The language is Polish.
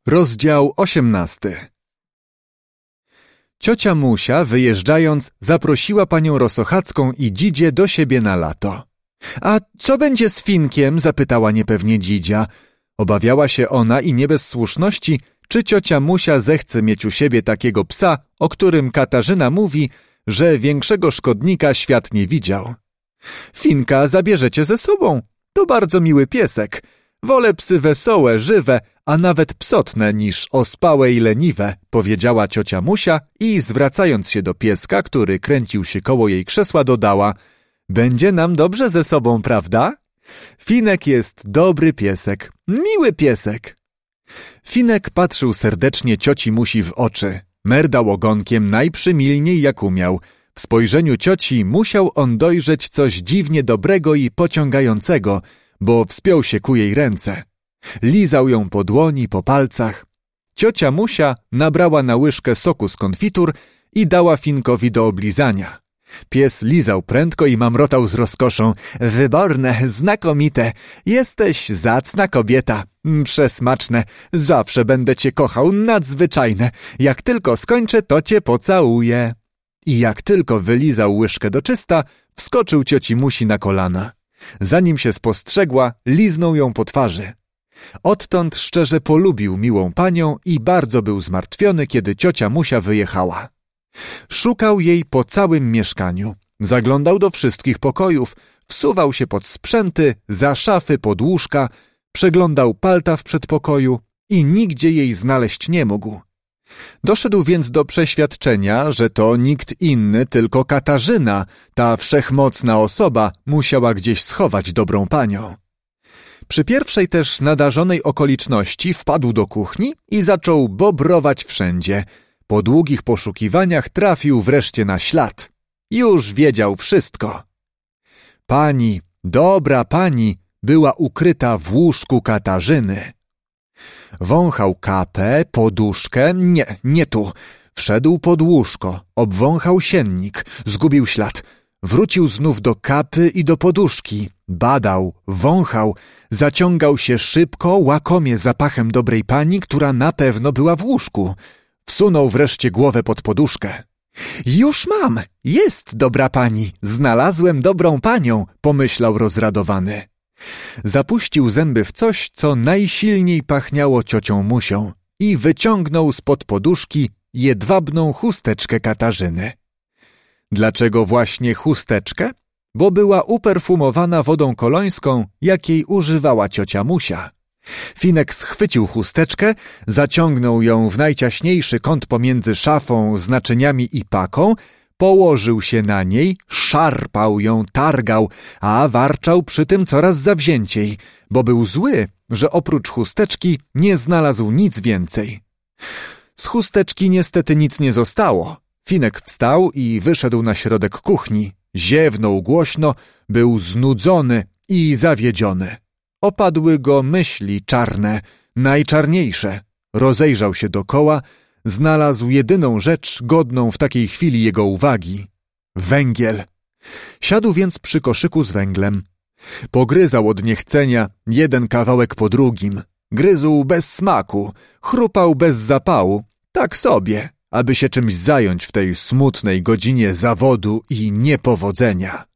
Rozdział 18. Ciocia Musia, wyjeżdżając, zaprosiła panią Rosochacką i Dzidzię do siebie na lato. A co będzie z Finkiem? Zapytała niepewnie Dzidzia. Obawiała się ona i nie bez słuszności, czy ciocia Musia zechce mieć u siebie takiego psa, o którym Katarzyna mówi, że większego szkodnika świat nie widział. Finka zabierzecie ze sobą. To bardzo miły piesek. Wolę psy wesołe, żywe, a nawet psotne niż ospałe i leniwe, powiedziała ciocia Musia i zwracając się do pieska, który kręcił się koło jej krzesła, dodała: będzie nam dobrze ze sobą, prawda? Finek jest dobry piesek, miły piesek. Finek patrzył serdecznie cioci Musi w oczy. Merdał ogonkiem najprzymilniej jak umiał. W spojrzeniu cioci musiał on dojrzeć coś dziwnie dobrego i pociągającego, bo wspiął się ku jej ręce. Lizał ją po dłoni, po palcach. Ciocia Musia nabrała na łyżkę soku z konfitur i dała Finkowi do oblizania. Pies lizał prędko i mamrotał z rozkoszą: wyborne, znakomite, jesteś zacna kobieta, przesmaczne, zawsze będę cię kochał, nadzwyczajne, jak tylko skończę, to cię pocałuję. I jak tylko wylizał łyżkę do czysta, wskoczył cioci Musi na kolana. Zanim się spostrzegła, liznął ją po twarzy. Odtąd szczerze polubił miłą panią i bardzo był zmartwiony, kiedy ciocia Musia wyjechała. Szukał jej po całym mieszkaniu. Zaglądał do wszystkich pokojów, wsuwał się pod sprzęty, za szafy, pod łóżka, przeglądał palta w przedpokoju i nigdzie jej znaleźć nie mógł. Doszedł więc do przeświadczenia, że to nikt inny, tylko Katarzyna, ta wszechmocna osoba, musiała gdzieś schować dobrą panią. Przy pierwszej też nadarzonej okoliczności wpadł do kuchni i zaczął bobrować wszędzie. Po długich poszukiwaniach trafił wreszcie na ślad. Już wiedział wszystko. Pani, dobra pani, była ukryta w łóżku Katarzyny. Wąchał kapę, poduszkę, nie tu. Wszedł pod łóżko, obwąchał siennik, zgubił ślad. Wrócił znów do kapy i do poduszki. Badał, wąchał, zaciągał się szybko, łakomie zapachem dobrej pani, która na pewno była w łóżku. Wsunął wreszcie głowę pod poduszkę. Już mam, jest dobra pani, znalazłem dobrą panią, pomyślał rozradowany. Zapuścił zęby w coś, co najsilniej pachniało ciocią Musią i wyciągnął spod poduszki jedwabną chusteczkę Katarzyny. Dlaczego właśnie chusteczkę? Bo była uperfumowana wodą kolońską, jakiej używała ciocia Musia. Finek schwycił chusteczkę, zaciągnął ją w najciaśniejszy kąt pomiędzy szafą z naczyniami i paką, położył się na niej, szarpał ją, targał, a warczał przy tym coraz zawzięciej, bo był zły, że oprócz chusteczki nie znalazł nic więcej. Z chusteczki niestety nic nie zostało. Finek wstał i wyszedł na środek kuchni. Ziewnął głośno, był znudzony i zawiedziony. Opadły go myśli czarne, najczarniejsze. Rozejrzał się dokoła, znalazł jedyną rzecz godną w takiej chwili jego uwagi. Węgiel. Siadł więc przy koszyku z węglem. Pogryzał od niechcenia jeden kawałek po drugim. Gryzł bez smaku, chrupał bez zapału, tak sobie, aby się czymś zająć w tej smutnej godzinie zawodu i niepowodzenia.